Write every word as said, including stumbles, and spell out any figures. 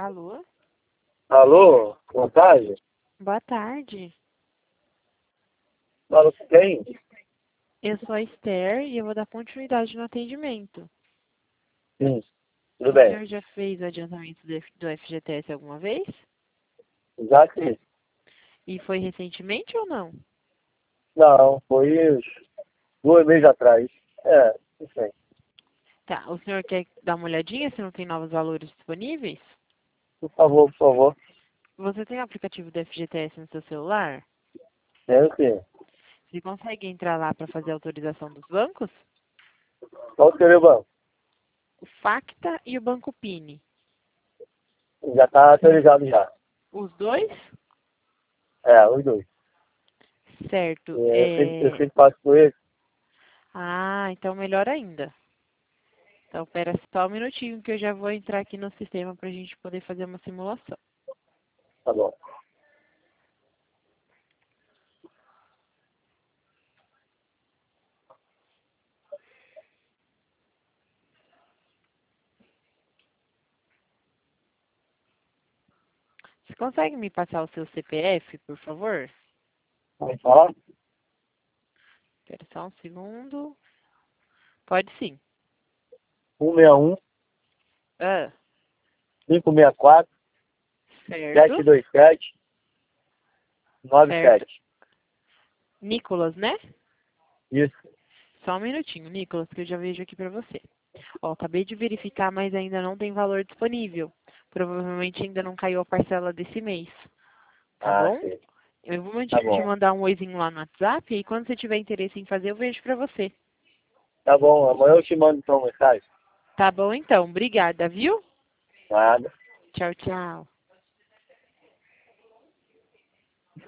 Alô? Alô, boa tarde. Boa tarde. Fala com quem? Eu sou a Esther e eu vou dar continuidade no atendimento. Sim, tudo O bem. senhor já fez o adiantamento do F- do F G T S alguma vez? Já que E foi recentemente ou não? não, foi uns dois meses atrás. É, não sei. Tá, o senhor quer dar uma olhadinha se não tem novos valores disponíveis? Por favor, por favor. Você tem o aplicativo do F G T S no seu celular? Tenho sim. Você consegue entrar lá para fazer a autorização dos bancos? Qual seria o banco? O Facta e o Banco Pini. Já está autorizado já. Os dois? É, os dois. Certo. É, eu, sempre, eu É... sempre passo por ele. Ah, então melhor ainda. Então, espera só um minutinho que eu já vou entrar aqui no sistema para a gente poder fazer uma simulação. Tá bom. Você consegue me passar o seu C P F, por favor? Pode falar? Espera só um segundo. Pode sim. um seis um, Ah, cinco seis quatro, sete certo, dois sete, nove certo. sete. Nicolas, né? Isso. Só um minutinho, Nicolas, que eu já vejo aqui para você. Ó, acabei de verificar, mas ainda não tem valor disponível. Provavelmente ainda não caiu a parcela desse mês. Tá Ah, bom? sim. Eu vou Tá te bom. mandar um oizinho lá no WhatsApp e quando você tiver interesse em fazer, eu vejo para você. Tá bom. Amanhã eu te mando então uma mensagem. Tá bom então, obrigada, viu? Nada. Tchau, tchau.